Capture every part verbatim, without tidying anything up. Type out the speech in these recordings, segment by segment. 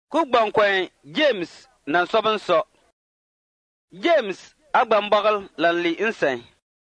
ku gbankwen James nan sobin so. James agbambagal lan li insen.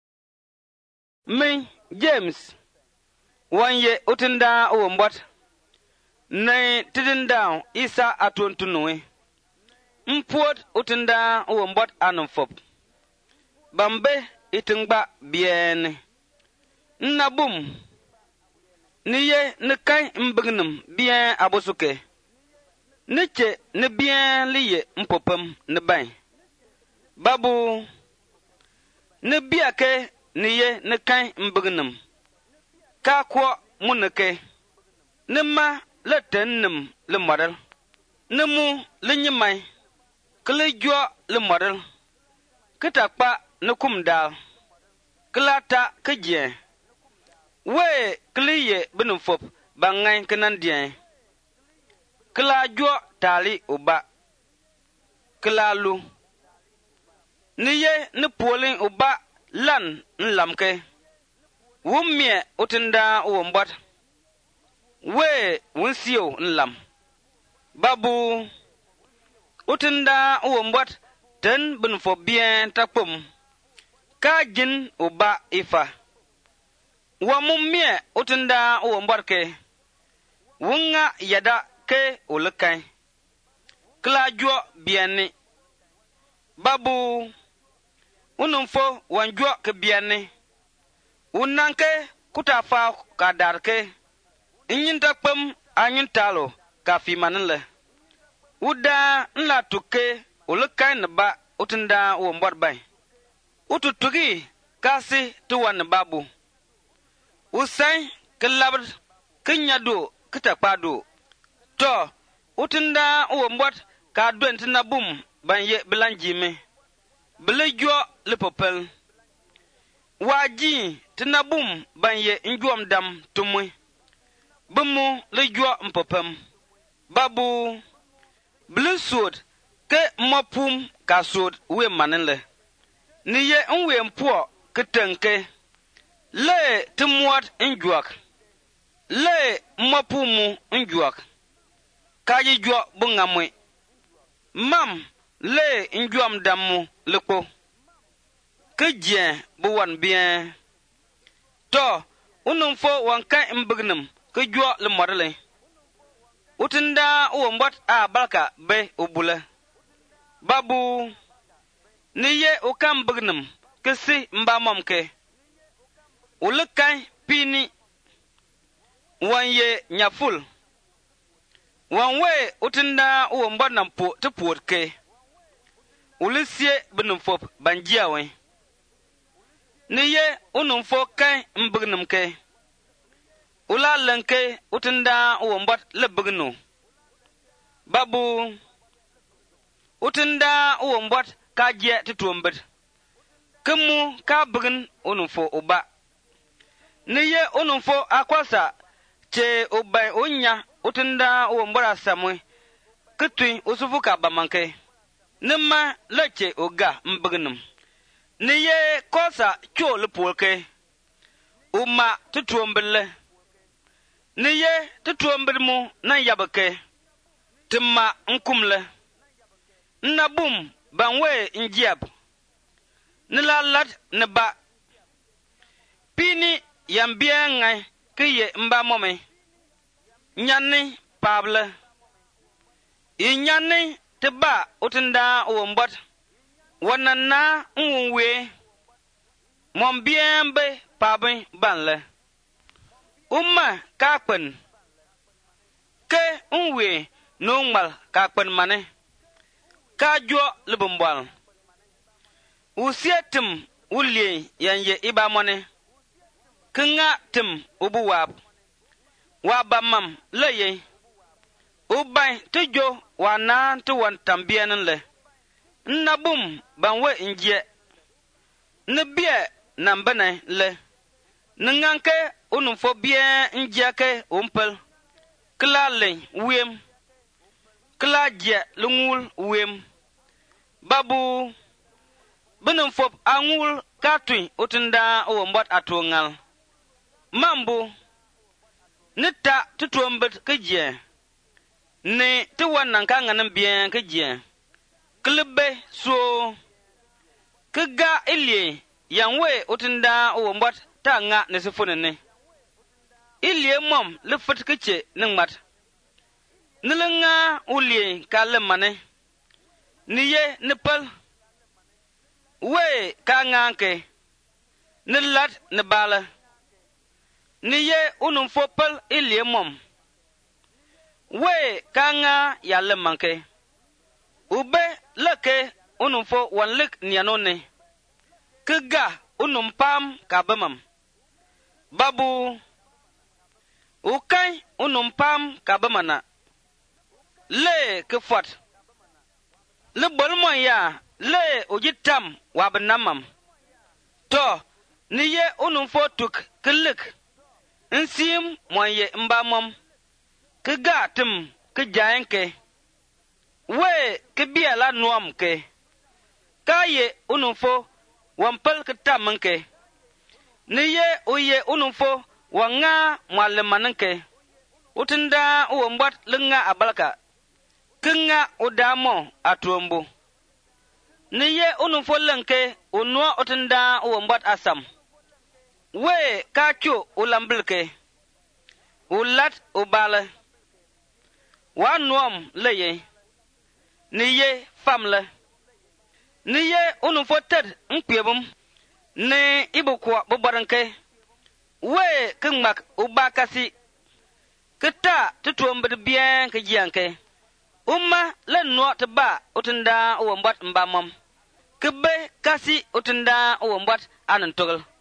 Min James wanye utinda uwo mbot. Nay tidinda isa atuntunwe. Mpuot utinda uwo mbot anumfop. Bambe itingba bien. Nabum. Niye nikai mbignum bien abosuke. Niche ni bien liye mpopem ni bain. Babu ni biake niye nikai mbignum. Ka kwa munike. Nima le tennim le model. Nimu le nyimai. Kle jwa le model. Kitakpa ni kumdal. Klata kejien. We kliye binufop bangai kenandien. Kla jwa tali uba. Kla lu. Niye ni polin uba lan nlamke. Wumye utinda uwambot. We wunsiyo nlam. Babu utinda uwambot ten binufop bien takpum. Kajin uba ifa. Wamumye utinda uwambot ke. Wunga yada ke ulukai. Kla jwa bieni. Babu unumfo wanjwa ke bieni. Unanke kutafa kadarke. Inyinta kpem anyintalo kafi manile. Uda nla tuke ulukai nba utinda uwambot bay. Ututugi kasi tuwan babu. Usai kelabr kenyado kitakpado. To utinda uwambot ka dwentina bum banye belanjime. Belejwa lepopel. Waji tina bum banye njwam dam tumwe. Bumu lejwa mpopem. Babu blesud ke mopum ka sud we manenle. Niye nwe mpuo ketenke. Le timuat njwak. Le mopumu njwak. Kaji jwa bungamwe. Mam le njwam damu lekpo. Kejien buwan bien. To unumfo wankai mbignum kejwa le modele. Utinda uwambot a balka be ubule. Babu niye ukam bignum kesi mbamomke. Ulukai pini. Wanye nyaful. Wanwe utinda uwambot nampo tupuotke. Ulisie binumfop banjiawe. Niye unumfo kai mbignumke. Ula lenke utinda uwambot lebignu. Babu utinda uwambot kajie tutuombed. Kemu ka bign unumfo uba. Niye unumfo akwasa che ubay unya utinda uwambora samwe. Kitui usufuka bamanke. Nima leche uga mbignum. Niye kosa cho lupolke. Uma tutuombele. Niye tutuombelmu na yabake. Tima nkumle. Nabum banwe njab. Nila lat neba. Pini yambia ngai kiye mba mome. Nyani pable. Inyani teba utinda uwambot. Wanana unwe. Mombiembe pabe banle. Uma kakpen. Ke unwe nungmal kakpen mane. Kajwa libumbwal. Usietim ulie yanye iba mone. Kinga tim ubuwab. Wabamam leye. Ubay tujo wana tuwan tambienle. Nabum banwe inje. Nibie nambene le. Nganke unumfo bien injake umpel. Kla le wem. Kla je lungul wem. Babu binumfo angul katui utinda uwambot atungal. Mambu nita tutuombet kejie. ni ti wannan ka nganin bien ka jien klebe so ka ga ilie yanwe utinda o mbot ta nga ne sifune ne ilie mom le fit kiche ningmat nilinga ulie ka le mane niye nipal we ka nganke nilat ne bala niye unum fopal ilie mom we ka nga ya le manke ube leke unum fo wanlik nianone kiga unum pam ka bamam babu ukai unum pam ka bamana le ke fot le bolmon ya le ujitam wa banamam to niye unum fo tuk kilik nsim moye mbamam kiga tum kijayenke we kibiala nuam ke kaye unum fo wampal kitamanke niye uye unum fo wanga mwalemanke utinda uwambat linga abalka kinga udamo atuombu niye unum fo lanke unwa utinda uwambat asam we kacho ulambilke ulat ubale wa nuam leye niye famle niye unum fo ted nkpebum ne ibukwa bubaranke we kingmak ubakasi kita tutuombed bien ke jianke umma len no tba utinda uwambat mbamam kebe kasi utinda uwambat anan togol